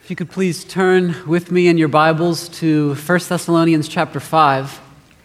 If you could please turn with me in your Bibles to 1 Thessalonians chapter 5.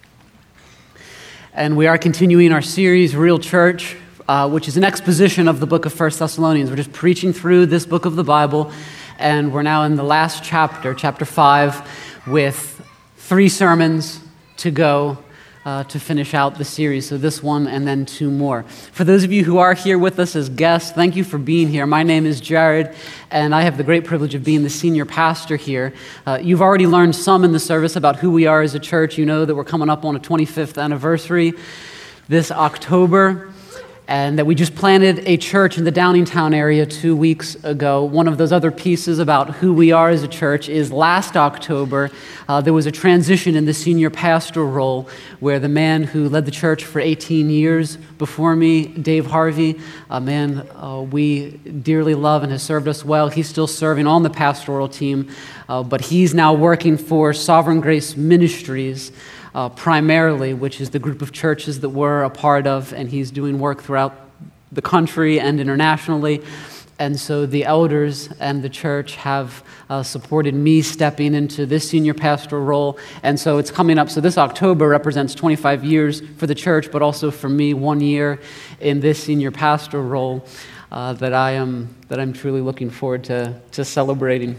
And we are continuing our series, Real Church, which is an exposition of the book of 1 Thessalonians. We're just preaching through this book of the Bible, and we're now in the last chapter, chapter 5, with 3 sermons to go to finish out the series. So this one and then 2 more. For those of you who are here with us as guests, thank you for being here. My name is Jared, and I have the great privilege of being the senior pastor here. You've already learned some in the service about who we are as a church. You know that we're coming up on a 25th anniversary this October, and that we just planted a church in the Downingtown area 2 weeks ago. One of those other pieces about who we are as a church is last October, there was a transition in the senior pastor role where the man who led the church for 18 years before me, Dave Harvey, a man we dearly love and has served us well. He's still serving on the pastoral team, but he's now working for Sovereign Grace Ministries, primarily, which is the group of churches that we're a part of, and he's doing work throughout the country and internationally. And so the elders and the church have supported me stepping into this senior pastoral role. And so it's coming up. So this October represents 25 years for the church, but also for me, 1 year in this senior pastoral role that I'm truly looking forward to celebrating.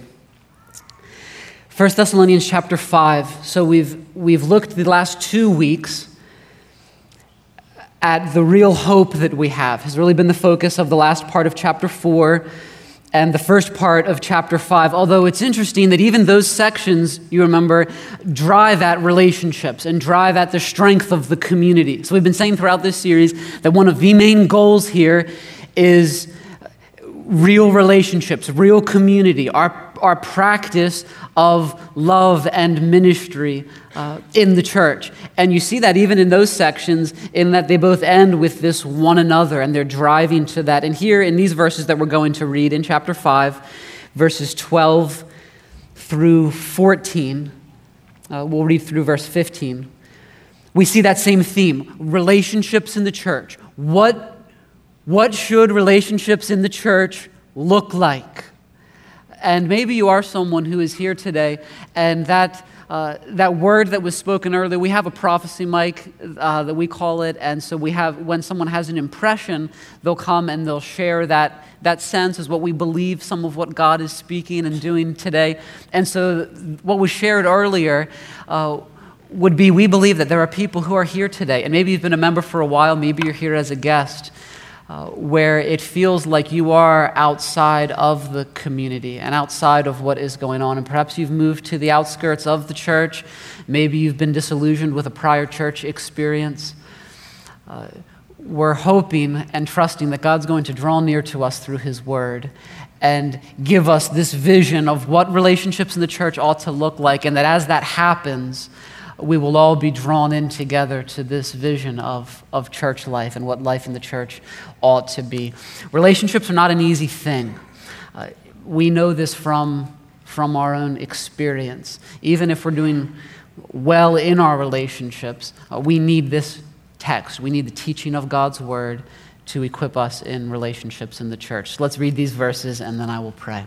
1 Thessalonians chapter 5. So we've looked the last 2 weeks at the real hope that we have. Has really been the focus of the last part of chapter 4 and the first part of chapter 5. Although it's interesting that even those sections, you remember, drive at relationships and drive at the strength of the community. So we've been saying throughout this series that one of the main goals here is real relationships, real community, our practice of love and ministry in the church. And you see that even in those sections, in that they both end with this one another, and they're driving to that. And here in these verses that we're going to read in chapter 5, verses 12 through 14, we'll read through verse 15, we see that same theme, relationships in the church. What should relationships in the church look like? And maybe you are someone who is here today, and that word that was spoken earlier, we have a prophecy mic that we call it, and so we have, when someone has an impression, they'll come and they'll share that sense as what we believe some of what God is speaking and doing today. And so what was shared earlier would be, we believe that there are people who are here today, and maybe you've been a member for a while, maybe you're here as a guest, where it feels like you are outside of the community and outside of what is going on. And perhaps you've moved to the outskirts of the church. Maybe you've been disillusioned with a prior church experience. We're hoping and trusting that God's going to draw near to us through His Word and give us this vision of what relationships in the church ought to look like, and that as that happens, we will all be drawn in together to this vision of church life and what life in the church ought to be. Relationships are not an easy thing. We know this from our own experience. Even if we're doing well in our relationships, we need this text. We need the teaching of God's Word to equip us in relationships in the church. So let's read these verses and then I will pray.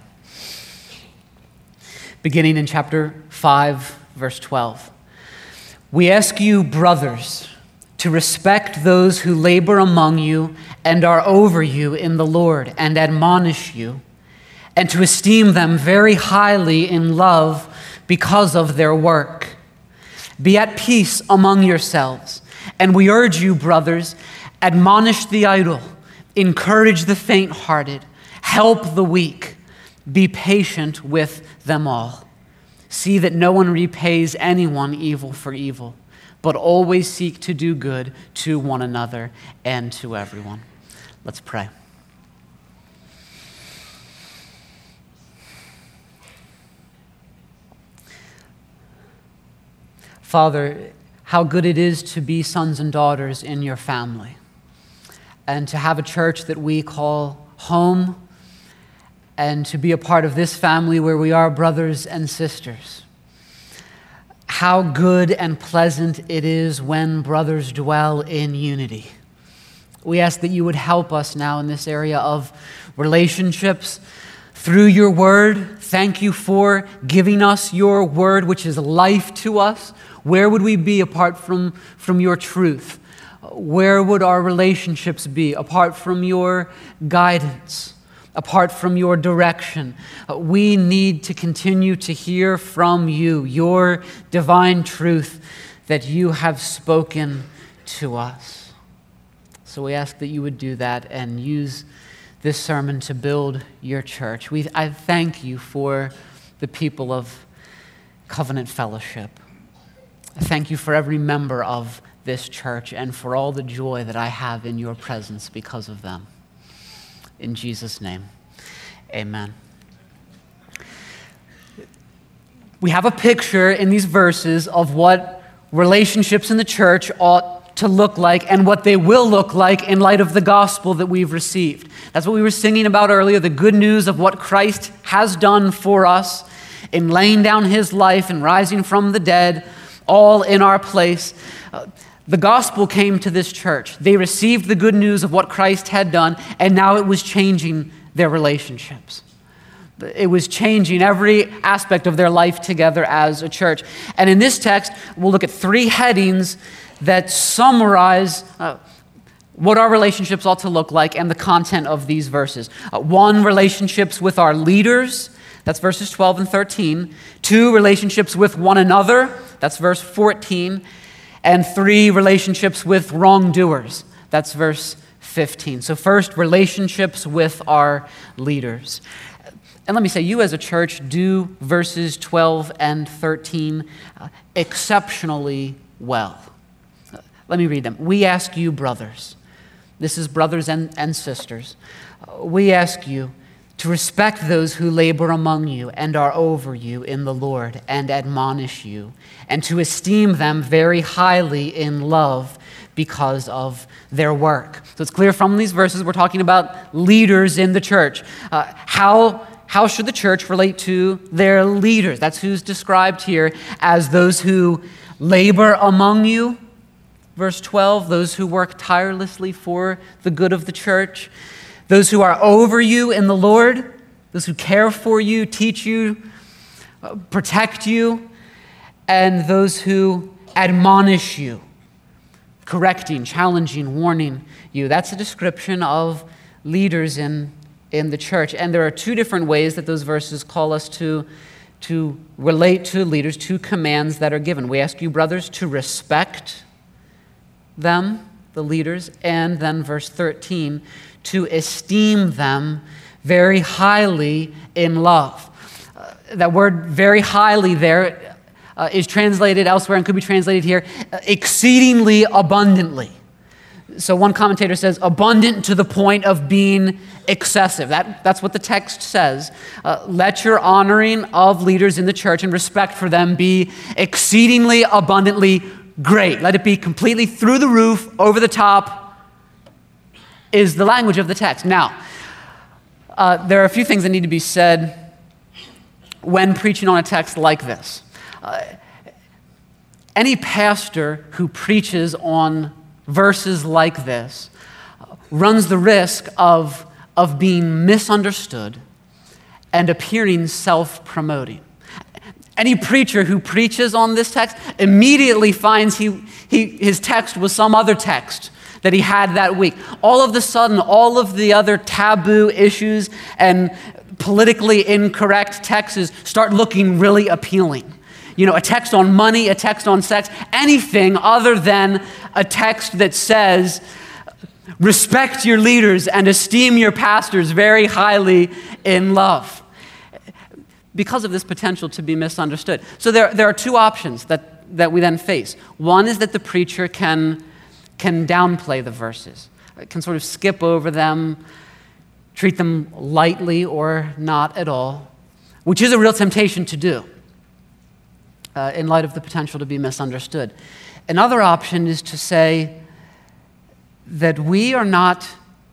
Beginning in chapter 5, verse 12. We ask you, brothers, to respect those who labor among you and are over you in the Lord and admonish you, and to esteem them very highly in love because of their work. Be at peace among yourselves, and we urge you, brothers, admonish the idle, encourage the faint-hearted, help the weak, be patient with them all. See that no one repays anyone evil for evil, but always seek to do good to one another and to everyone. Let's pray. Father, how good it is to be sons and daughters in your family, and to have a church that we call home, and to be a part of this family where we are brothers and sisters. How good and pleasant it is when brothers dwell in unity. We ask that you would help us now in this area of relationships, through your word. Thank you for giving us your word, which is life to us. Where would we be apart from your truth? Where would our relationships be apart from your guidance, apart from your direction? We need to continue to hear from you, your divine truth that you have spoken to us. So we ask that you would do that and use this sermon to build your church. I thank you for the people of Covenant Fellowship. I thank you for every member of this church and for all the joy that I have in your presence because of them. In Jesus' name, amen. We have a picture in these verses of what relationships in the church ought to look like and what they will look like in light of the gospel that we've received. That's what we were singing about earlier, the good news of what Christ has done for us in laying down his life and rising from the dead, all in our place. The gospel came to this church. They received the good news of what Christ had done, and now it was changing their relationships. It was changing every aspect of their life together as a church. And in this text, we'll look at three headings that summarize what our relationships ought to look like and the content of these verses. One, relationships with our leaders. That's verses 12 and 13. 2, relationships with one another. That's verse 14. And 3, relationships with wrongdoers. That's verse 15. So first, relationships with our leaders. And let me say, you as a church do verses 12 and 13 exceptionally well. Let me read them. We ask you, brothers. This is brothers and sisters. We ask you to respect those who labor among you and are over you in the Lord and admonish you, and to esteem them very highly in love because of their work. So it's clear from these verses we're talking about leaders in the church. How should the church relate to their leaders? That's who's described here as those who labor among you. Verse 12, those who work tirelessly for the good of the church. Those who are over you in the Lord, those who care for you, teach you, protect you, and those who admonish you, correcting, challenging, warning you. That's a description of leaders in the church. And there are two different ways that those verses call us to relate to leaders, two commands that are given. We ask you, brothers, to respect them, the leaders, and then verse 13, to esteem them very highly in love. That word very highly there is translated elsewhere and could be translated here, exceedingly abundantly. So one commentator says, abundant to the point of being excessive. That's what the text says. Let your honoring of leaders in the church and respect for them be exceedingly abundantly great. Let it be completely through the roof, over the top, is the language of the text. Now, there are a few things that need to be said when preaching on a text like this. Any pastor who preaches on verses like this runs the risk of being misunderstood and appearing self-promoting. Any preacher who preaches on this text immediately finds his text was some other text that he had that week. All of a sudden, all of the other taboo issues and politically incorrect texts start looking really appealing. You know, a text on money, a text on sex, anything other than a text that says, respect your leaders and esteem your pastors very highly in love, because of this potential to be misunderstood. So there are two options that we then face. One is that the preacher can downplay the verses, can sort of skip over them, treat them lightly or not at all, which is a real temptation to do in light of the potential to be misunderstood. Another option is to say that we are not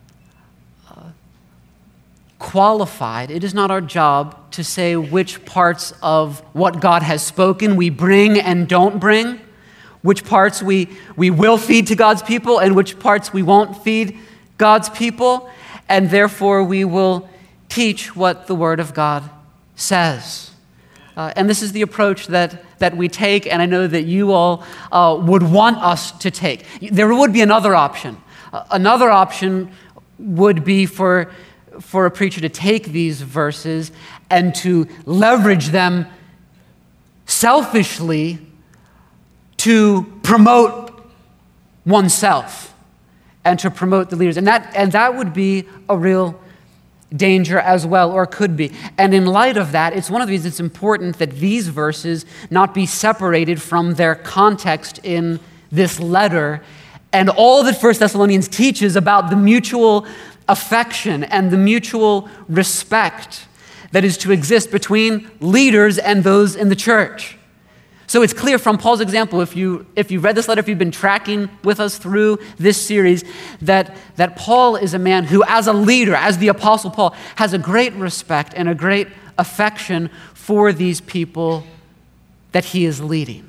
qualified. It is not our job to say which parts of what God has spoken we bring and don't bring, which parts we will feed to God's people and which parts we won't feed God's people, and therefore we will teach what the Word of God says. And this is the approach that we take, and I know that you all would want us to take. There would be another option. Another option would be for a preacher to take these verses and to leverage them selfishly to promote oneself and to promote the leaders. And that would be a real danger as well, or could be. And in light of that, it's one of the reasons it's important that these verses not be separated from their context in this letter and all that 1 Thessalonians teaches about the mutual affection and the mutual respect that is to exist between leaders and those in the church. So it's clear from Paul's example, if you read this letter, if you've been tracking with us through this series, that Paul is a man who, as a leader, as the Apostle Paul, has a great respect and a great affection for these people that he is leading.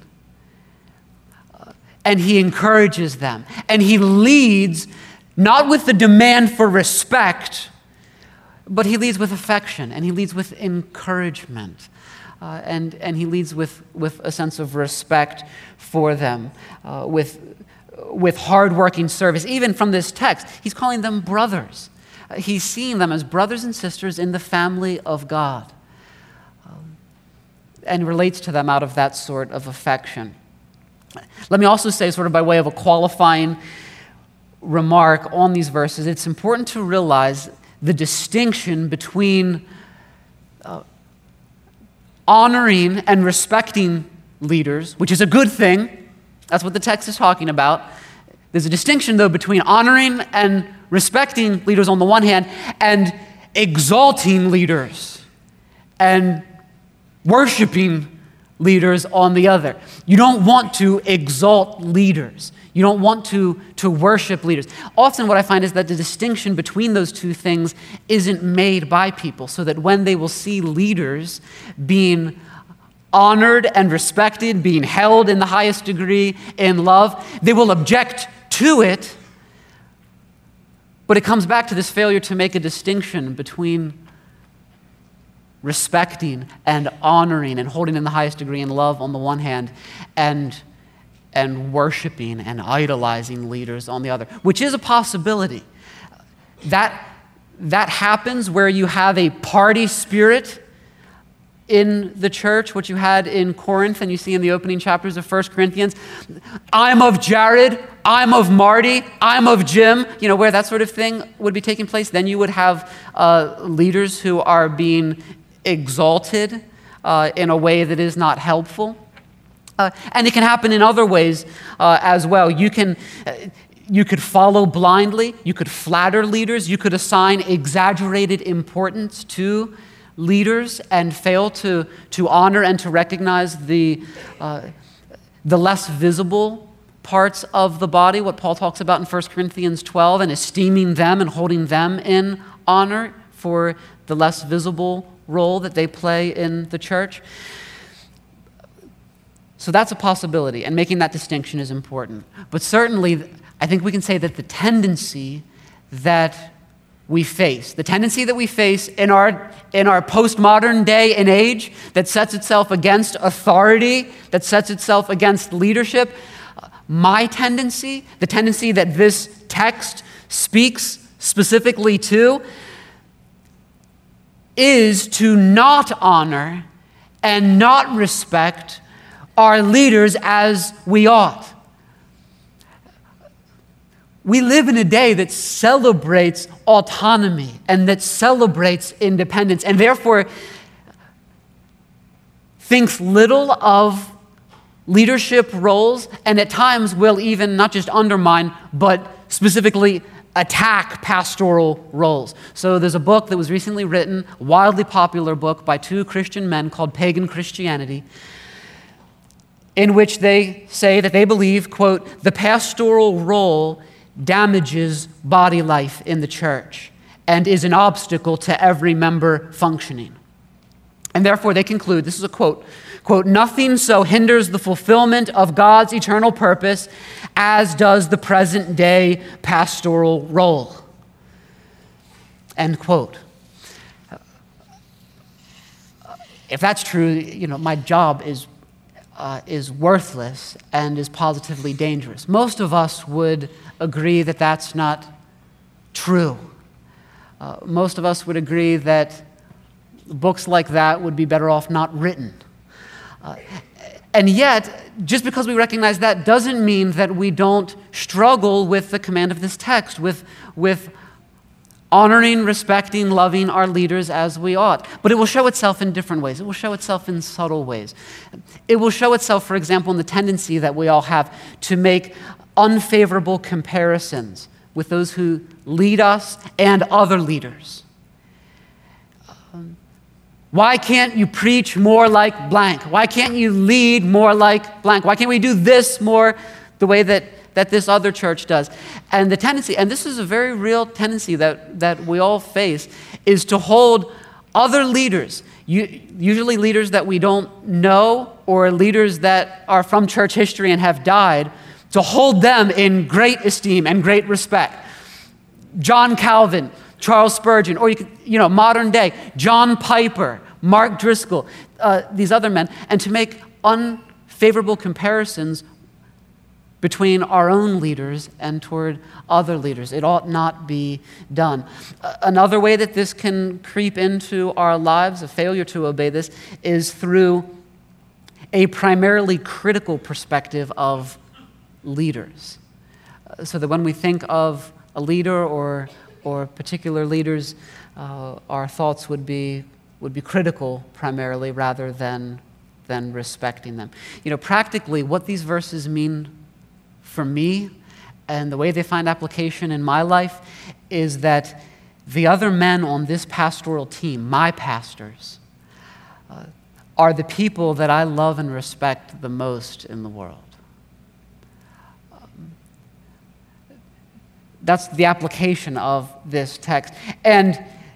And he encourages them. And he leads not with the demand for respect, but he leads with affection, and he leads with encouragement. And he leads with a sense of respect for them, with hardworking service. Even from this text, he's calling them brothers. He's seeing them as brothers and sisters in the family of God, and relates to them out of that sort of affection. Let me also say, sort of by way of a qualifying remark on these verses, it's important to realize the distinction between honoring and respecting leaders, which is a good thing. That's what the text is talking about. There's a distinction, though, between honoring and respecting leaders on the one hand and exalting leaders and worshiping leaders on the other. You don't want to exalt leaders. You don't want to worship leaders. Often what I find is that the distinction between those two things isn't made by people, so that when they will see leaders being honored and respected, being held in the highest degree in love, they will object to it. But it comes back to this failure to make a distinction between respecting and honoring and holding in the highest degree in love on the one hand, and worshiping and idolizing leaders on the other, which is a possibility. That happens where you have a party spirit in the church, which you had in Corinth, and you see in the opening chapters of 1 Corinthians. I'm of Jared, I'm of Marty, I'm of Jim, where that sort of thing would be taking place. Then you would have leaders who are being exalted in a way that is not helpful. And it can happen in other ways as well. You could follow blindly. You could flatter leaders. You could assign exaggerated importance to leaders and fail to honor and to recognize the less visible parts of the body, what Paul talks about in 1 Corinthians 12, and esteeming them and holding them in honor for the less visible role that they play in the church. So that's a possibility, and making that distinction is important. But certainly, I think we can say that the tendency that we face in our postmodern day and age that sets itself against authority, that sets itself against leadership, my tendency, the tendency that this text speaks specifically to, is to not honor and not respect our leaders as we ought. We live in a day that celebrates autonomy and that celebrates independence, and therefore thinks little of leadership roles, and at times will even not just undermine, but specifically attack pastoral roles. So there's a book that was recently written, a wildly popular book by two Christian men called Pagan Christianity, in which they say that they believe, quote, the pastoral role damages body life in the church and is an obstacle to every member functioning. And therefore they conclude, this is a quote, nothing so hinders the fulfillment of God's eternal purpose as does the present day pastoral role. End quote. if that's true, my job is worthless and is positively dangerous. Most of us would agree that that's not true. Most of us would agree that books like that would be better off not written. And yet, just because we recognize that doesn't mean that we don't struggle with the command of this text, with honoring, respecting, loving our leaders as we ought. But it will show itself in different ways. It will show itself in subtle ways. It will show itself, for example, in the tendency that we all have to make unfavorable comparisons with those who lead us and other leaders. Why can't you preach more like blank? Why can't you lead more like blank? Why can't we do this more the way that this other church does? And the tendency, and this is a very real tendency that we all face, is to hold other leaders, usually leaders that we don't know or leaders that are from church history and have died, to hold them in great esteem and great respect. John Calvin, Charles Spurgeon, or modern day, John Piper, Mark Driscoll, these other men, and to make unfavorable comparisons between our own leaders and toward other leaders. It ought not be done. Another way that this can creep into our lives, a failure to obey this, is through a primarily critical perspective of leaders. So that when we think of a leader or particular leaders, our thoughts would be critical primarily rather than respecting them. Practically what these verses mean for me and the way they find application in my life is that the other men on this pastoral team, my pastors, are the people that I love and respect the most in the world. That's the application of this text. And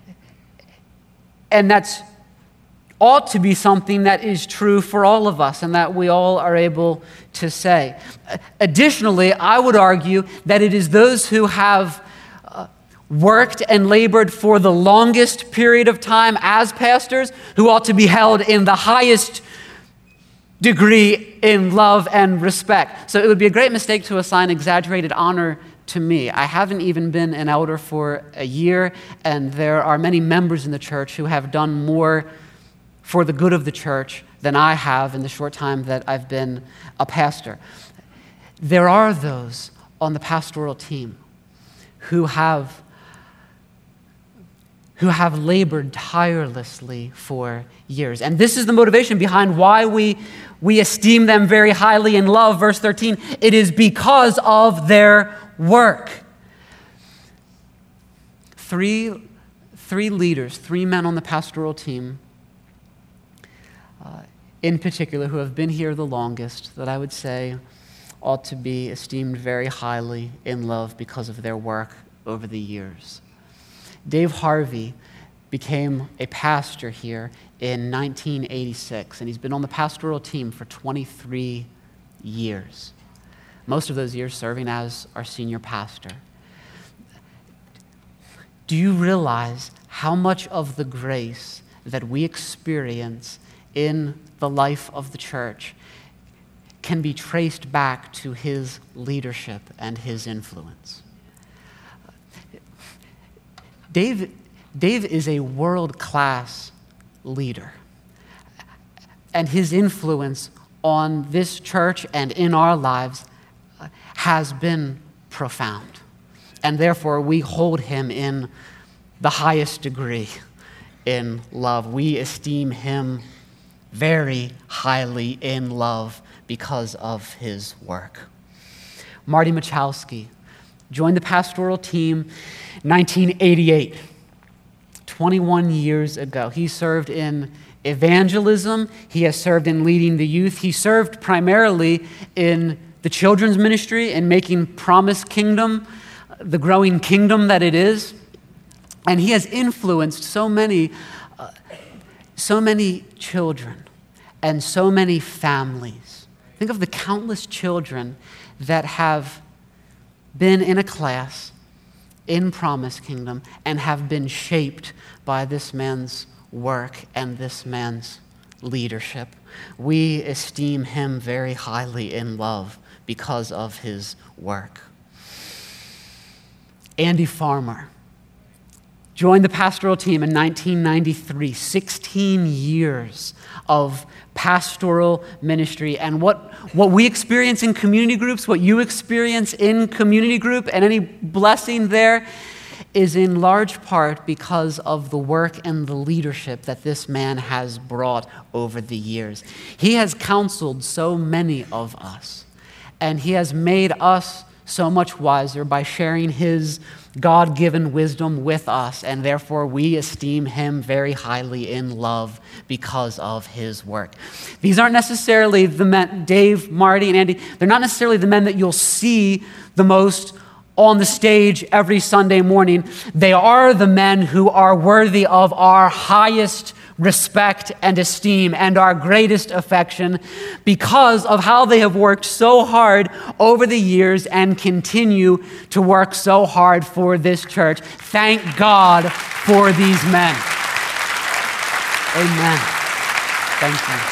that's ought to be something that is true for all of us and that we all are able to say. Additionally, I would argue that it is those who have worked and labored for the longest period of time as pastors who ought to be held in the highest degree in love and respect. So it would be a great mistake to assign exaggerated honor to me. I haven't even been an elder for a year, and there are many members in the church who have done more for the good of the church than I have in the short time that I've been a pastor. There are those on the pastoral team who have labored tirelessly for years. And this is the motivation behind why we esteem them very highly in love. Verse 13, it is because of their work. Three leaders, 3 men on the pastoral team, in particular, who have been here the longest, that I would say ought to be esteemed very highly in love because of their work over the years. Dave Harvey became a pastor here in 1986, and he's been on the pastoral team for 23 years. Most of those years serving as our senior pastor. Do you realize how much of the grace that we experience in the life of the church can be traced back to his leadership and his influence? Dave is a world-class leader, and his influence on this church and in our lives has been profound, and therefore we hold him in the highest degree in love. We esteem him very highly in love because of his work. Marty Machowski joined the pastoral team 1988, 21 years ago. He served in evangelism. He has served in leading the youth. He served primarily in the children's ministry and making Promise Kingdom the growing kingdom that it is. And he has influenced so many children and so many families. Think of the countless children that have been in a class in Promise Kingdom and have been shaped by this man's work and this man's leadership. We esteem him very highly in love because of his work. Andy Farmer joined the pastoral team in 1993, 16 years of pastoral ministry. And what we experience in community groups, what you experience in community group, and any blessing there is in large part because of the work and the leadership that this man has brought over the years. He has counseled so many of us, and he has made us so much wiser by sharing his God-given wisdom with us, and therefore we esteem him very highly in love because of his work. These aren't necessarily the men, Dave, Marty, and Andy, they're not necessarily the men that you'll see the most on the stage every Sunday morning. They are the men who are worthy of our highest respect and esteem and our greatest affection because of how they have worked so hard over the years and continue to work so hard for this church. Thank God for these men. Amen. Thank you.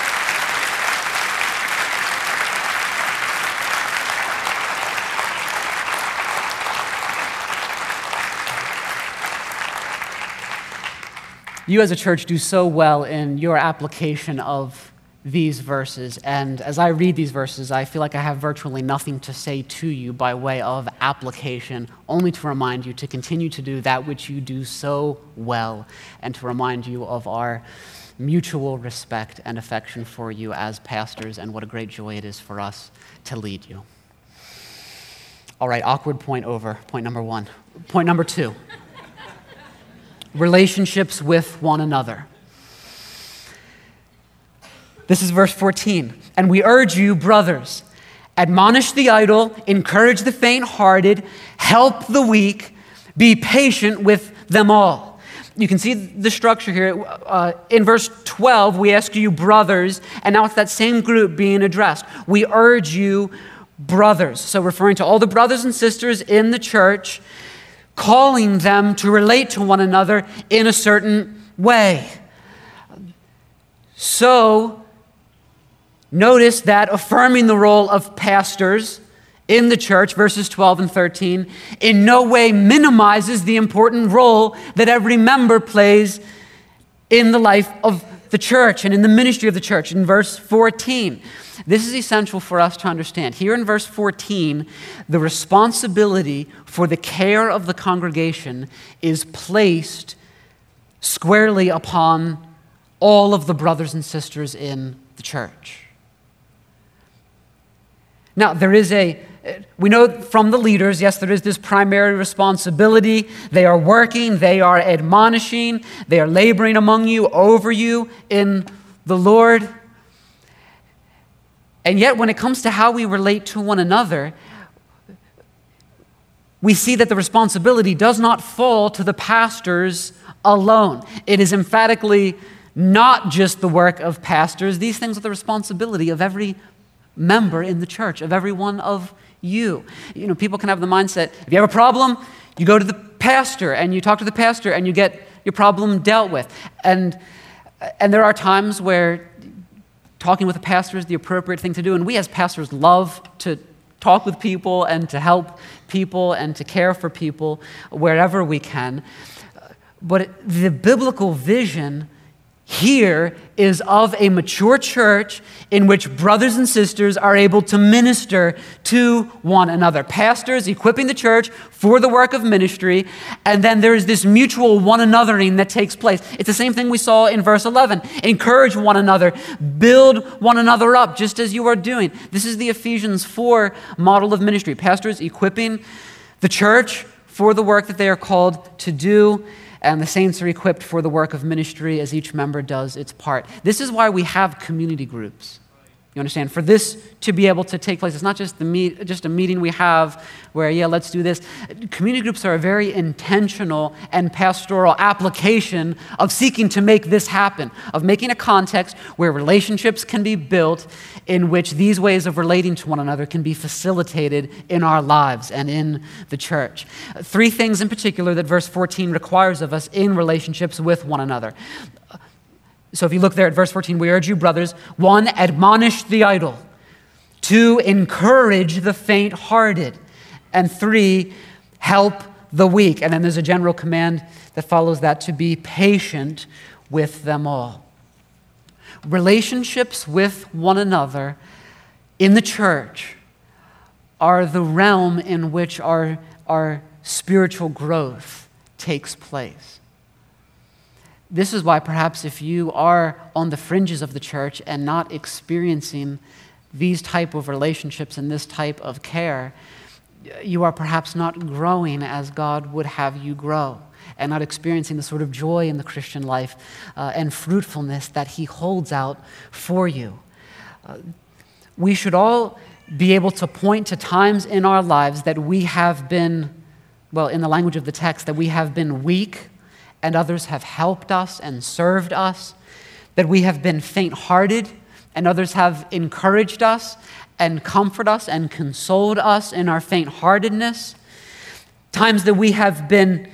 You as a church do so well in your application of these verses. And as I read these verses, I feel like I have virtually nothing to say to you by way of application, only to remind you to continue to do that which you do so well, and to remind you of our mutual respect and affection for you as pastors, and what a great joy it is for us to lead you. All right, awkward point over. Point number one. Point number two. Relationships with one another. This is verse 14. And we urge you, brothers, admonish the idle, encourage the faint-hearted, help the weak, be patient with them all. You can see the structure here. In verse 12, we ask you, brothers, and now it's that same group being addressed. We urge you, brothers. So referring to all the brothers and sisters in the church, calling them to relate to one another in a certain way. So, notice that affirming the role of pastors in the church, verses 12 and 13, in no way minimizes the important role that every member plays in the life of the church and in the ministry of the church. In verse 14, this is essential for us to understand. Here in verse 14, the responsibility for the care of the congregation is placed squarely upon all of the brothers and sisters in the church. Now, we know from the leaders, yes, there is this primary responsibility. They are working, they are admonishing, they are laboring among you, over you in the Lord. And yet, when it comes to how we relate to one another, we see that the responsibility does not fall to the pastors alone. It is emphatically not just the work of pastors. These things are the responsibility of every member in the church, of every one of you. You know, people can have the mindset, if you have a problem, you go to the pastor and you talk to the pastor and you get your problem dealt with. And there are times where talking with a pastor is the appropriate thing to do. And we as pastors love to talk with people and to help people and to care for people wherever we can. But the biblical vision here is of a mature church in which brothers and sisters are able to minister to one another. Pastors equipping the church for the work of ministry, and then there is this mutual one anothering that takes place. It's the same thing we saw in verse 11. Encourage one another, build one another up, just as you are doing. This is the Ephesians 4 model of ministry. Pastors equipping the church for the work that they are called to do, and the saints are equipped for the work of ministry as each member does its part. This is why we have community groups. You understand? For this to be able to take place, it's not just just a meeting we have where, yeah, let's do this. Community groups are a very intentional and pastoral application of seeking to make this happen, of making a context where relationships can be built in which these ways of relating to one another can be facilitated in our lives and in the church. Three things in particular that verse 14 requires of us in relationships with one another. So if you look there at verse 14, we urge you, brothers, 1, admonish the idle, 2, encourage the faint-hearted, and 3, help the weak. And then there's a general command that follows that to be patient with them all. Relationships with one another in the church are the realm in which our spiritual growth takes place. This is why perhaps if you are on the fringes of the church and not experiencing these type of relationships and this type of care, you are perhaps not growing as God would have you grow and not experiencing the sort of joy in the Christian life and fruitfulness that He holds out for you. We should all be able to point to times in our lives that we have been, well, in the language of the text, that we have been weak and others have helped us and served us, that we have been faint-hearted and others have encouraged us and comforted us and consoled us in our faint-heartedness, times that we have been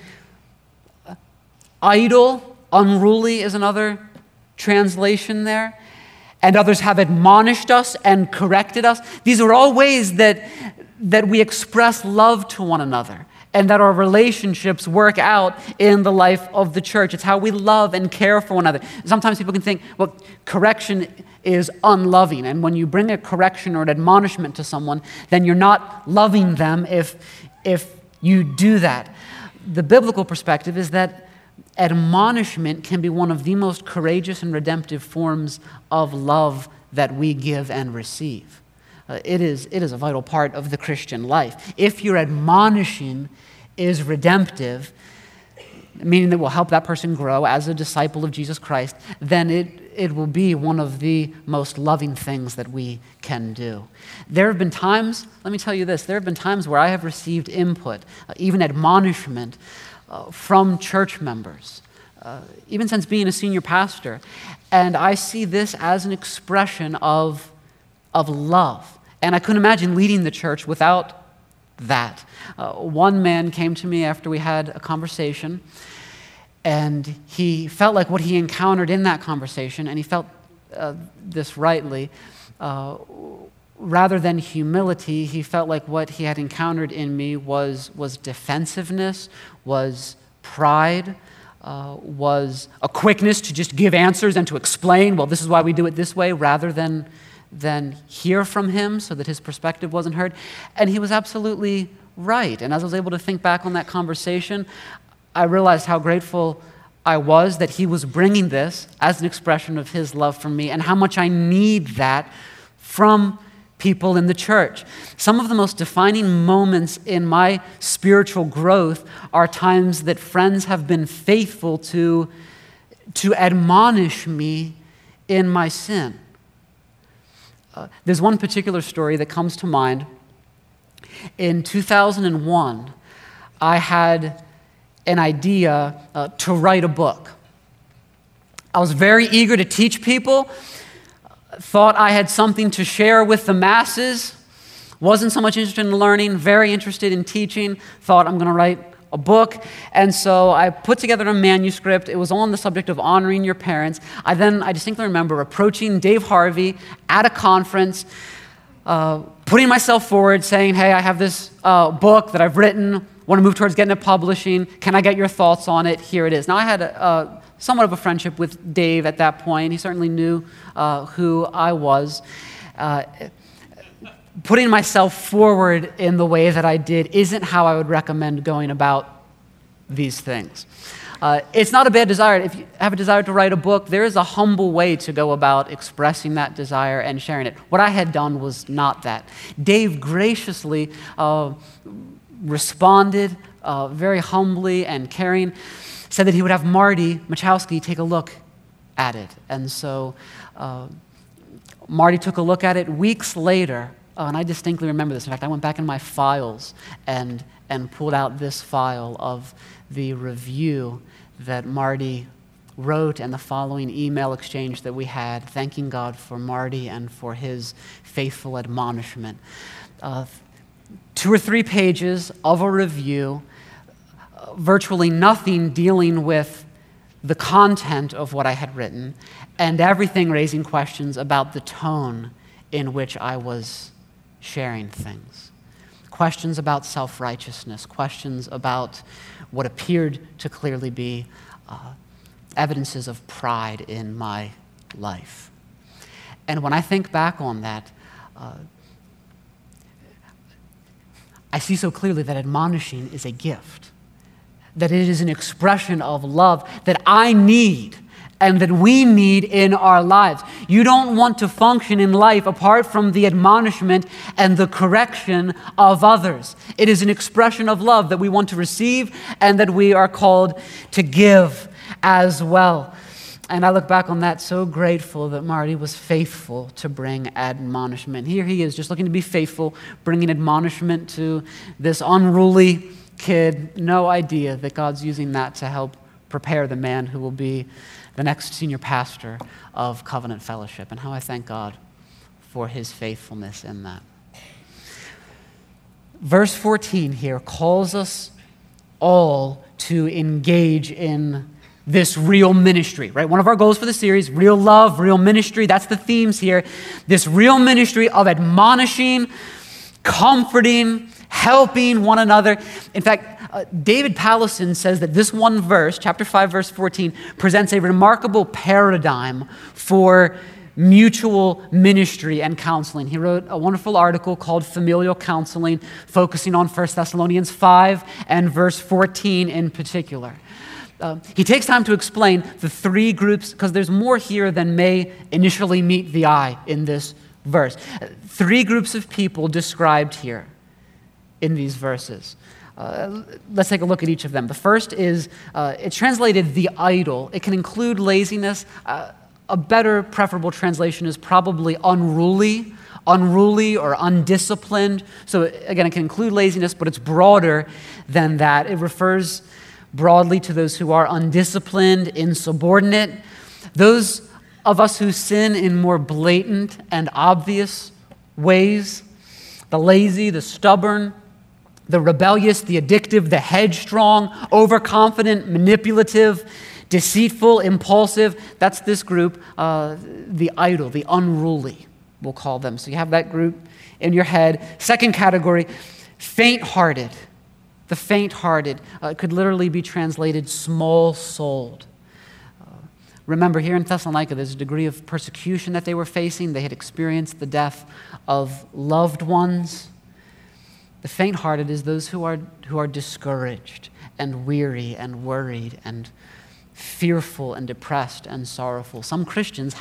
idle, unruly is another translation there, and others have admonished us and corrected us. These are all ways that we express love to one another and that our relationships work out in the life of the church. It's how we love and care for one another. Sometimes people can think, well, correction is unloving, and when you bring a correction or an admonishment to someone, then you're not loving them if you do that. The biblical perspective is that admonishment can be one of the most courageous and redemptive forms of love that we give and receive. It is a vital part of the Christian life. If your admonishing is redemptive, meaning that will help that person grow as a disciple of Jesus Christ, then it will be one of the most loving things that we can do. There have been times, let me tell you this, there have been times where I have received input, even admonishment, from church members, even since being a senior pastor. And I see this as an expression of love. And I couldn't imagine leading the church without that. One man came to me after we had a conversation, and he felt like what he encountered in that conversation, and he felt this rightly, rather than humility, he felt like what he had encountered in me was defensiveness, was pride, was a quickness to just give answers and to explain, well, this is why we do it this way, rather than hear from him so that his perspective wasn't heard. And he was absolutely right. And as I was able to think back on that conversation, I realized how grateful I was that he was bringing this as an expression of his love for me and how much I need that from people in the church. Some of the most defining moments in my spiritual growth are times that friends have been faithful to admonish me in my sin. There's one particular story that comes to mind. In 2001, I had an idea to write a book. I was very eager to teach people, thought I had something to share with the masses, wasn't so much interested in learning, very interested in teaching, thought I'm going to write a book. And so I put together a manuscript. It was on the subject of honoring your parents. I distinctly remember approaching Dave Harvey at a conference, putting myself forward, saying, hey, I have this book that I've written, want to move towards getting it publishing. Can I get your thoughts on it? Here it is. Now, I had somewhat of a friendship with Dave at that point. He certainly knew who I was. Putting myself forward in the way that I did isn't how I would recommend going about these things. It's not a bad desire. If you have a desire to write a book, there is a humble way to go about expressing that desire and sharing it. What I had done was not that. Dave graciously responded very humbly and caring, said that he would have Marty Machowski take a look at it. And so Marty took a look at it weeks later, and I distinctly remember this. In fact, I went back in my files and pulled out this file of the review that Marty wrote and the following email exchange that we had, thanking God for Marty and for his faithful admonishment. 2 or 3 pages of a review, virtually nothing dealing with the content of what I had written, and everything raising questions about the tone in which I was sharing things. Questions about self-righteousness, questions about what appeared to clearly be evidences of pride in my life. And when I think back on that, I see so clearly that admonishing is a gift, that it is an expression of love that I need and that we need in our lives. You don't want to function in life apart from the admonishment and the correction of others. It is an expression of love that we want to receive and that we are called to give as well. And I look back on that so grateful that Marty was faithful to bring admonishment. Here he is, just looking to be faithful, bringing admonishment to this unruly kid. No idea that God's using that to help prepare the man who will be the next senior pastor of Covenant Fellowship. And how I thank God for his faithfulness in that. Verse 14 here calls us all to engage in this real ministry, right? One of our goals for the series, real love, real ministry. That's the themes here. This real ministry of admonishing, comforting, helping one another. In fact, David Powlison says that this one verse, chapter 5, verse 14, presents a remarkable paradigm for mutual ministry and counseling. He wrote a wonderful article called Familial Counseling, focusing on 1 Thessalonians 5 and verse 14 in particular. He takes time to explain the three groups, because there's more here than may initially meet the eye in this verse. Three groups of people described here in these verses. Let's take a look at each of them. The first is, it's translated the idle. It can include laziness. A better preferable translation is probably unruly or undisciplined. So again, it can include laziness, but it's broader than that. It refers broadly to those who are undisciplined, insubordinate, those of us who sin in more blatant and obvious ways, the lazy, the stubborn, the rebellious, the addictive, the headstrong, overconfident, manipulative, deceitful, impulsive. That's this group, the idle, the unruly, we'll call them. So you have that group in your head. Second category, faint-hearted. The faint-hearted could literally be translated small-souled. Remember, here in Thessalonica, there's a degree of persecution that they were facing. They had experienced the death of loved ones. The faint-hearted is those who are discouraged and weary and worried and fearful and depressed and sorrowful. Some Christians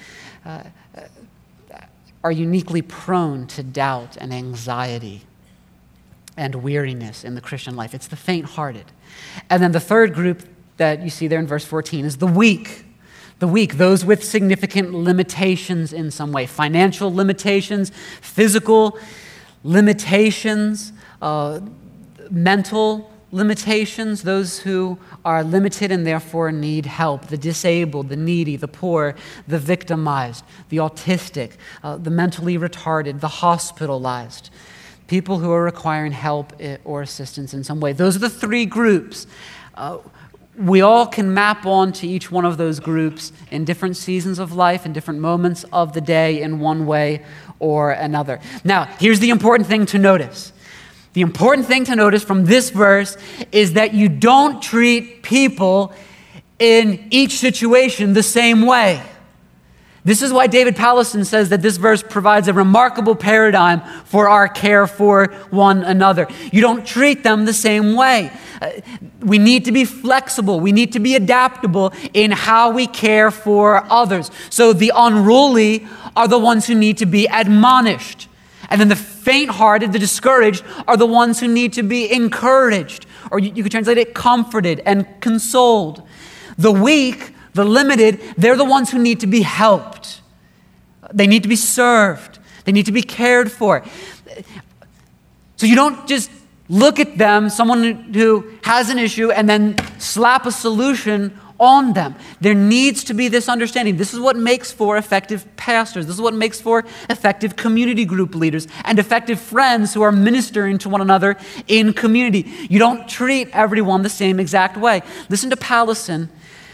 are uniquely prone to doubt and anxiety and weariness in the Christian life. It's the faint-hearted. And then the third group that you see there in verse 14 is the weak. The weak, those with significant limitations in some way. Financial limitations, physical limitations, mental limitations, those who are limited and therefore need help. The disabled, the needy, the poor, the victimized, the autistic, the mentally retarded, the hospitalized. People who are requiring help or assistance in some way. Those are the three groups. We all can map on to each one of those groups in different seasons of life, in different moments of the day, in one way or another. Now, here's the important thing to notice. The important thing to notice from this verse is that you don't treat people in each situation the same way. This is why David Powlison says that this verse provides a remarkable paradigm for our care for one another. You don't treat them the same way. We need to be flexible. We need to be adaptable in how we care for others. So the unruly are the ones who need to be admonished. And then the faint-hearted, the discouraged, are the ones who need to be encouraged. Or you could translate it comforted and consoled. The weak, the limited, they're the ones who need to be helped. They need to be served. They need to be cared for. So you don't just look at them, someone who has an issue, and then slap a solution on them. There needs to be this understanding. This is what makes for effective pastors. This is what makes for effective community group leaders and effective friends who are ministering to one another in community. You don't treat everyone the same exact way. Listen to Powlison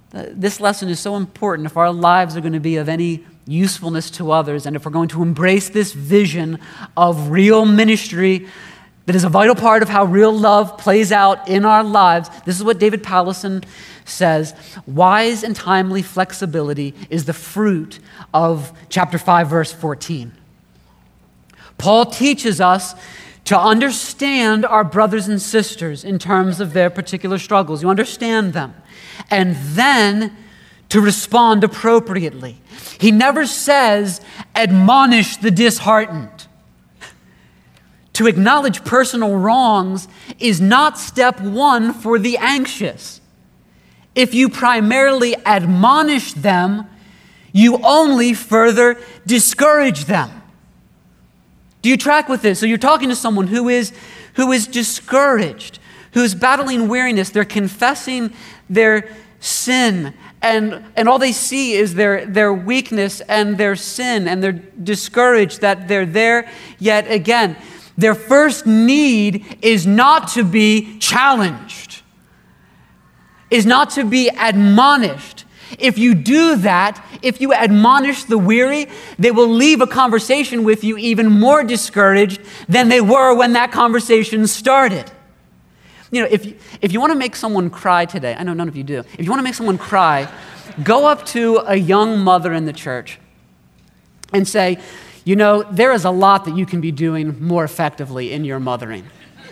This lesson is so important if our lives are going to be of any usefulness to others, and if we're going to embrace this vision of real ministry that is a vital part of how real love plays out in our lives. This is what David Powlison says: wise and timely flexibility is the fruit of chapter 5, verse 14. Paul teaches us to understand our brothers and sisters in terms of their particular struggles. You understand them. And then to respond appropriately. He never says, admonish the disheartened. To acknowledge personal wrongs is not step one for the anxious. If you primarily admonish them, you only further discourage them. Do you track with this? So you're talking to someone who is discouraged, who's battling weariness. They're confessing their sin, and all they see is their weakness and their sin, and they're discouraged that they're there yet again. Their first need is not to be challenged, is not to be admonished. If you do that, if you admonish the weary, they will leave a conversation with you even more discouraged than they were when that conversation started. You know, if you want to make someone cry today, I know none of you do. If you want to make someone cry, go up to a young mother in the church and say, you know, there is a lot that you can be doing more effectively in your mothering.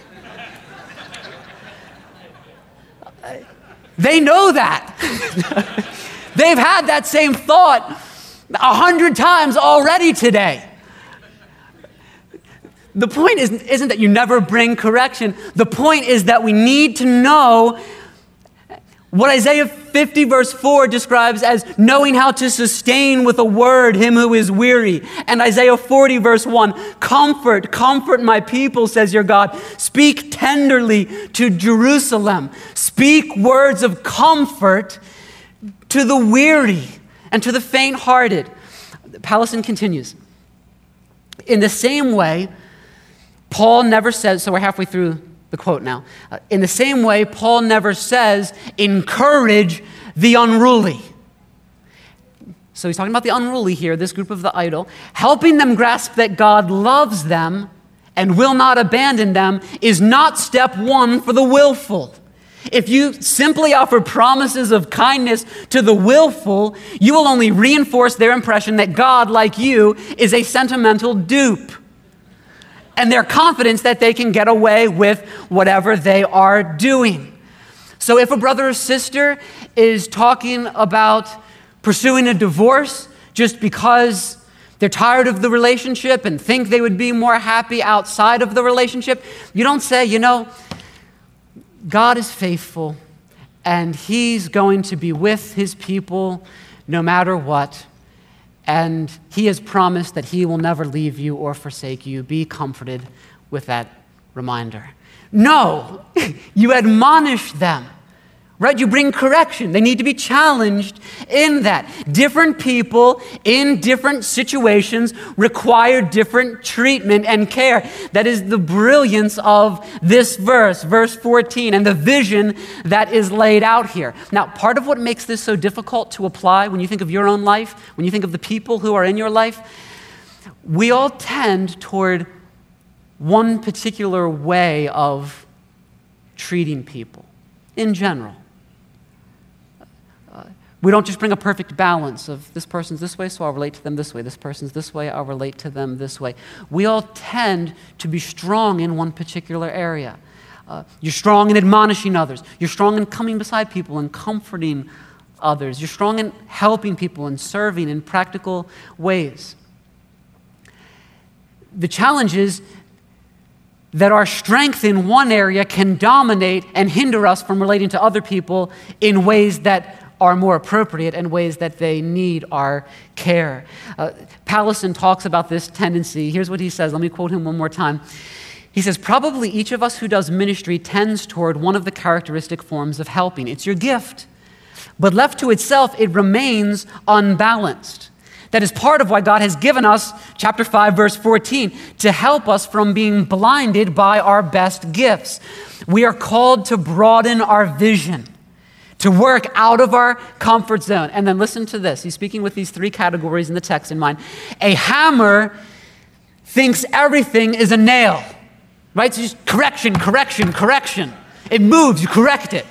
They know that. They've had that same thought 100 times already today. The point isn't that you never bring correction. The point is that we need to know what Isaiah 50 verse 4 describes as knowing how to sustain with a word him who is weary. And Isaiah 40 verse 1, comfort my people, says your God. Speak tenderly to Jerusalem. Speak words of comfort to the weary and to the faint-hearted. Powlison continues. In the same way, Paul never says, so we're halfway through the quote now. In the same way, Paul never says, encourage the unruly. So he's talking about the unruly here, this group of the idle. Helping them grasp that God loves them and will not abandon them is not step one for the willful. If you simply offer promises of kindness to the willful, you will only reinforce their impression that God, like you, is a sentimental dupe, and their confidence that they can get away with whatever they are doing. So if a brother or sister is talking about pursuing a divorce just because they're tired of the relationship and think they would be more happy outside of the relationship, you don't say, you know, God is faithful and he's going to be with his people no matter what. And he has promised that he will never leave you or forsake you. Be comforted with that reminder. No, you admonish them, right? You bring correction. They need to be challenged in that. Different people in different situations require different treatment and care. That is the brilliance of this verse 14, and the vision that is laid out here. Now, part of what makes this so difficult to apply when you think of your own life, when you think of the people who are in your life, we all tend toward one particular way of treating people in general. We don't just bring a perfect balance of this person's this way, so I'll relate to them this way. This person's this way, I'll relate to them this way. We all tend to be strong in one particular area. You're strong in admonishing others. You're strong in coming beside people and comforting others. You're strong in helping people and serving in practical ways. The challenge is that our strength in one area can dominate and hinder us from relating to other people in ways that are more appropriate and ways that they need our care. Powlison talks about this tendency. Here's what he says. Let me quote him one more time. He says, probably each of us who does ministry tends toward one of the characteristic forms of helping. It's your gift. But left to itself, it remains unbalanced. That is part of why God has given us, chapter 5, verse 14, to help us from being blinded by our best gifts. We are called to broaden our vision, to work out of our comfort zone. And then listen to this. He's speaking with these three categories in the text in mind. A hammer thinks everything is a nail, right? So just correction, correction, correction. It moves, you correct it.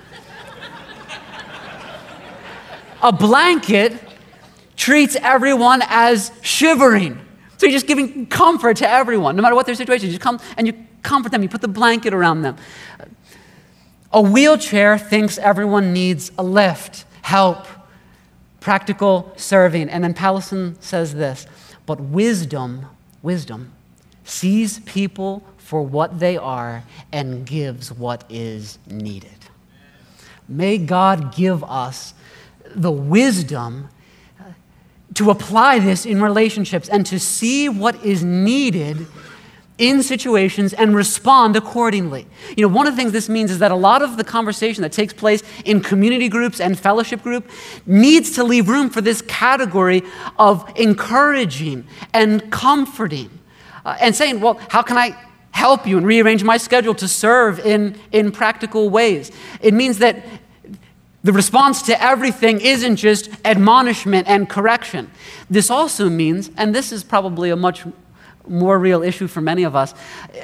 A blanket treats everyone as shivering. So you're just giving comfort to everyone, no matter what their situation. You just come and you comfort them. You put the blanket around them. A wheelchair thinks everyone needs a lift, help, practical serving. And then Powlison says this, but wisdom sees people for what they are and gives what is needed. May God give us the wisdom to apply this in relationships and to see what is needed in situations and respond accordingly. You know, one of the things this means is that a lot of the conversation that takes place in community groups and fellowship group needs to leave room for this category of encouraging and comforting and saying, well, how can I help you and rearrange my schedule to serve in practical ways? It means that the response to everything isn't just admonishment and correction. This also means, and this is probably a much more real issue for many of us,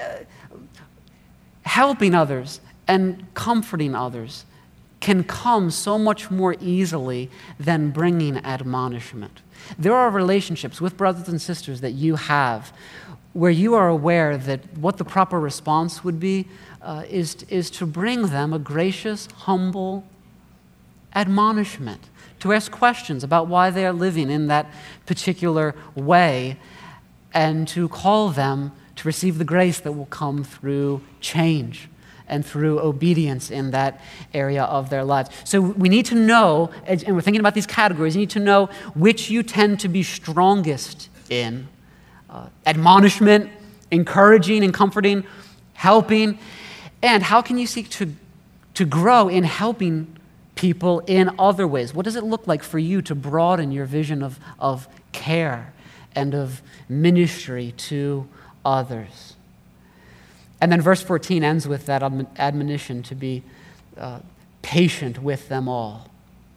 helping others and comforting others can come so much more easily than bringing admonishment. There are relationships with brothers and sisters that you have where you are aware that what the proper response would be is to bring them a gracious, humble admonishment, to ask questions about why they are living in that particular way, and to call them to receive the grace that will come through change and through obedience in that area of their lives. So we need to know, and we're thinking about these categories, you need to know which you tend to be strongest in. Admonishment, encouraging and comforting, helping, and how can you seek to grow in helping people in other ways? What does it look like for you to broaden your vision of care and of ministry to others? And then verse 14 ends with that admonition to be patient with them all.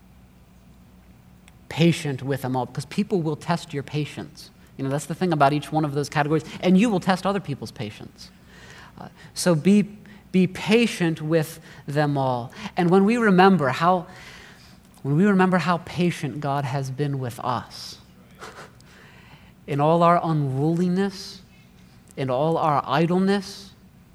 Patient with them all, because people will test your patience. You know, that's the thing about each one of those categories, and you will test other people's patience. So be patient with them all. And when we remember how patient God has been with us, in all our unruliness, in all our idleness,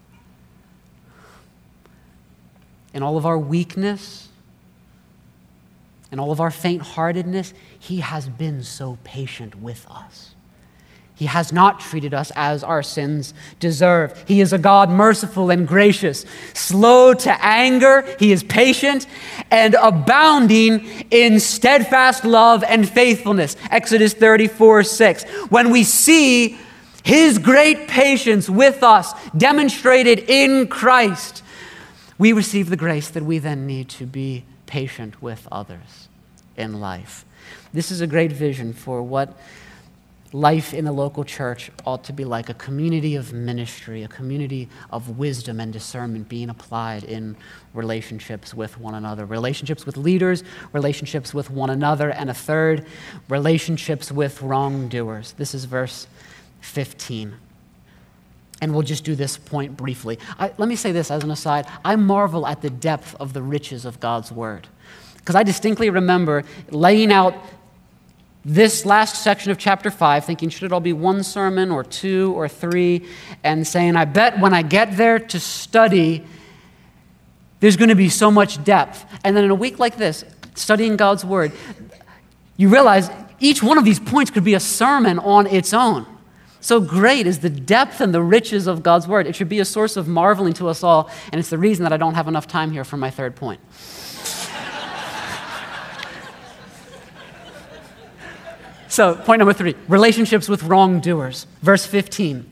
in all of our weakness, in all of our faint-heartedness, He has been so patient with us. He has not treated us as our sins deserve. He is a God merciful and gracious, slow to anger. He is patient and abounding in steadfast love and faithfulness. Exodus 34:6. When we see His great patience with us demonstrated in Christ, we receive the grace that we then need to be patient with others in life. This is a great vision for what life in the local church ought to be like, a community of ministry, a community of wisdom and discernment being applied in relationships with one another, relationships with leaders, relationships with one another, and a third, relationships with wrongdoers. This is verse 15. And we'll just do this point briefly. Let me say this as an aside. I marvel at the depth of the riches of God's word, because I distinctly remember laying out this last section of chapter 5, thinking, should it all be one sermon or two or three? And saying, I bet when I get there to study, there's going to be so much depth. And then in a week like this, studying God's word, you realize each one of these points could be a sermon on its own. So great is the depth and the riches of God's word. It should be a source of marveling to us all, and it's the reason that I don't have enough time here for my third point. So, point number 3, relationships with wrongdoers. Verse 15.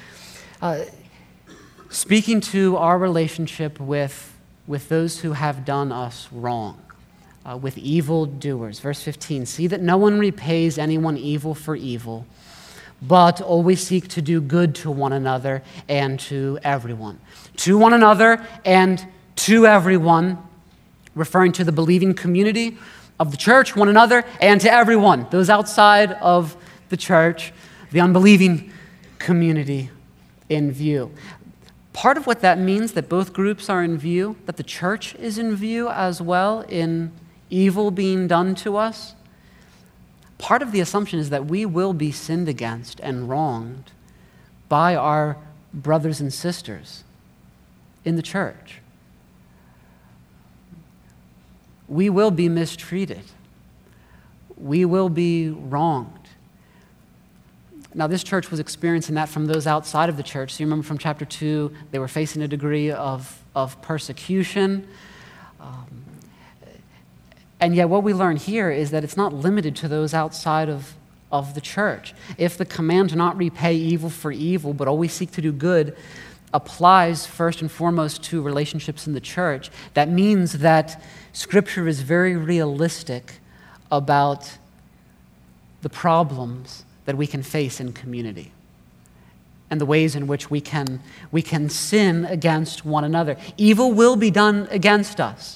Speaking to our relationship with those who have done us wrong, with evil doers. Verse 15, see that no one repays anyone evil for evil, but always seek to do good to one another and to everyone. To one another and to everyone, referring to the believing community of the church, one another, and to everyone, those outside of the church, the unbelieving community in view. Part of what that means, that both groups are in view, that the church is in view as well in evil being done to us, part of the assumption is that we will be sinned against and wronged by our brothers and sisters in the church. We will be mistreated. We will be wronged. Now, this church was experiencing that from those outside of the church. So you remember from chapter 2, they were facing a degree of persecution. And yet what we learn here is that it's not limited to those outside of the church. If the command to not repay evil for evil, but always seek to do good, applies first and foremost to relationships in the church, that means that Scripture is very realistic about the problems that we can face in community and the ways in which we can sin against one another. Evil will be done against us.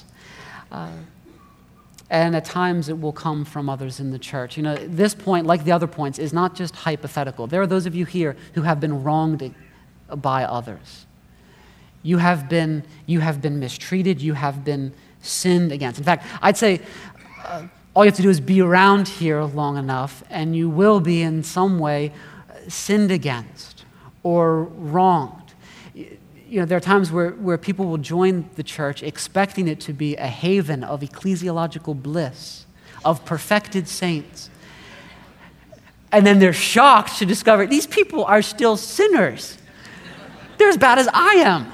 And at times it will come from others in the church. You know, this point, like the other points, is not just hypothetical. There are those of you here who have been wronged by others. You have been mistreated. You have been sinned against. In fact, I'd say all you have to do is be around here long enough, and you will be in some way sinned against or wronged. You know, there are times where people will join the church expecting it to be a haven of ecclesiological bliss, of perfected saints. And then they're shocked to discover these people are still sinners. They're as bad as I am.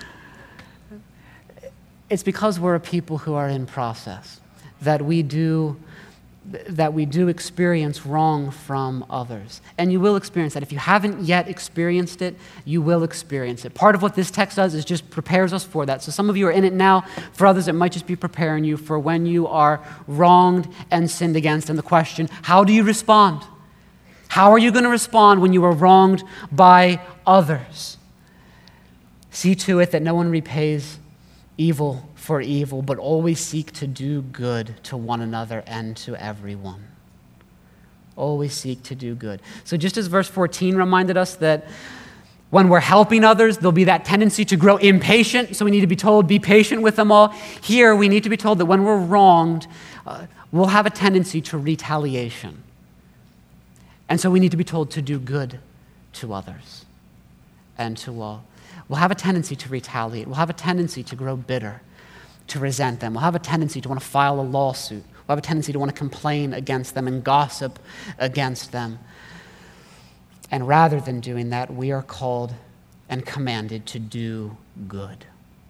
It's because we're a people who are in process, that we do experience wrong from others. And you will experience that. If you haven't yet experienced it, you will experience it. Part of what this text does is just prepares us for that. So some of you are in it now. For others, it might just be preparing you for when you are wronged and sinned against. And the question, how do you respond? How are you going to respond when you are wronged by others? See to it that no one repays evil for evil, but always seek to do good to one another and to everyone. Always seek to do good. So just as verse 14 reminded us that when we're helping others, there'll be that tendency to grow impatient, so we need to be told, be patient with them all. Here, we need to be told that when we're wronged, we'll have a tendency to retaliation. And so we need to be told to do good to others and to all. We'll have a tendency to retaliate. We'll have a tendency to grow bitter, to resent them. We'll have a tendency to want to file a lawsuit. We'll have a tendency to want to complain against them and gossip against them. And rather than doing that, we are called and commanded to do good.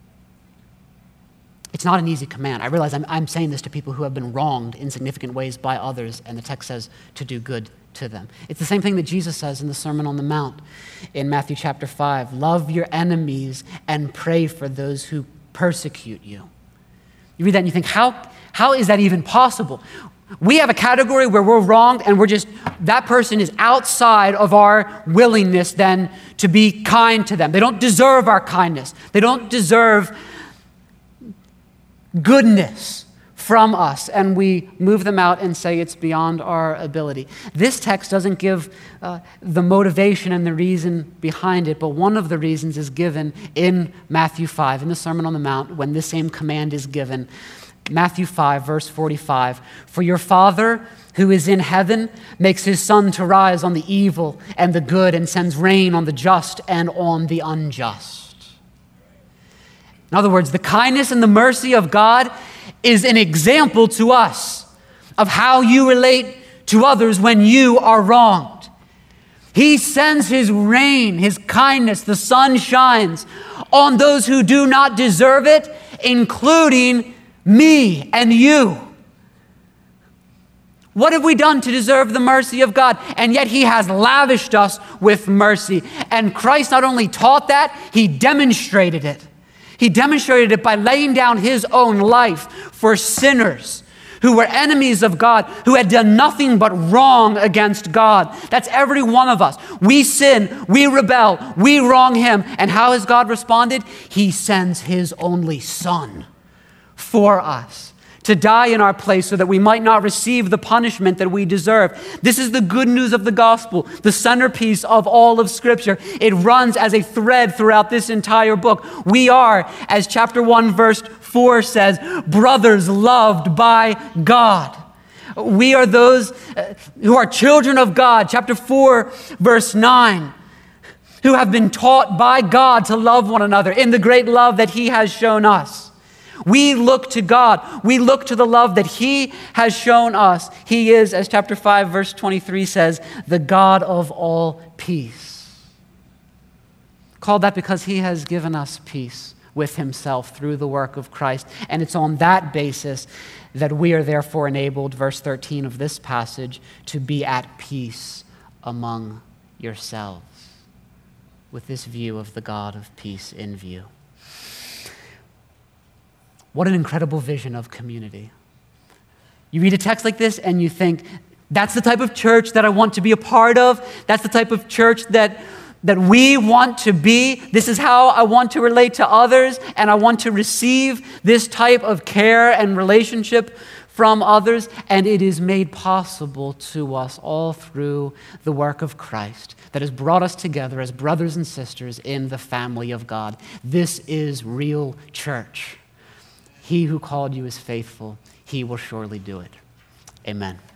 It's not an easy command. I realize I'm saying this to people who have been wronged in significant ways by others, and the text says to do good to them. It's the same thing that Jesus says in the Sermon on the Mount in Matthew chapter 5. Love your enemies and pray for those who persecute you. You read that and you think, how is that even possible? We have a category where we're wronged and that person is outside of our willingness then to be kind to them. They don't deserve our kindness. They don't deserve goodness from us, and we move them out and say it's beyond our ability. This text doesn't give the motivation and the reason behind it, but one of the reasons is given in Matthew 5, in the Sermon on the Mount, when this same command is given. Matthew 5, verse 45, "For your Father who is in heaven makes his sun to rise on the evil and the good and sends rain on the just and on the unjust." In other words, the kindness and the mercy of God is an example to us of how you relate to others when you are wronged. He sends his rain, his kindness, the sun shines on those who do not deserve it, including me and you. What have we done to deserve the mercy of God? And yet he has lavished us with mercy. And Christ not only taught that, he demonstrated it. He demonstrated it by laying down his own life for sinners who were enemies of God, who had done nothing but wrong against God. That's every one of us. We sin, we rebel, we wrong him. And how has God responded? He sends his only Son for us, to die in our place so that we might not receive the punishment that we deserve. This is the good news of the gospel, the centerpiece of all of Scripture. It runs as a thread throughout this entire book. We are, as chapter 1, verse 4 says, brothers loved by God. We are those who are children of God, chapter 4, verse 9, who have been taught by God to love one another in the great love that He has shown us. We look to God. We look to the love that He has shown us. He is, as chapter 5, verse 23 says, the God of all peace. Called that because He has given us peace with Himself through the work of Christ. And it's on that basis that we are therefore enabled, verse 13 of this passage, to be at peace among yourselves, with this view of the God of peace in view. What an incredible vision of community. You read a text like this and you think, that's the type of church that I want to be a part of. That's the type of church that we want to be. This is how I want to relate to others, and I want to receive this type of care and relationship from others. And it is made possible to us all through the work of Christ that has brought us together as brothers and sisters in the family of God. This is real church. He who called you is faithful. He will surely do it. Amen.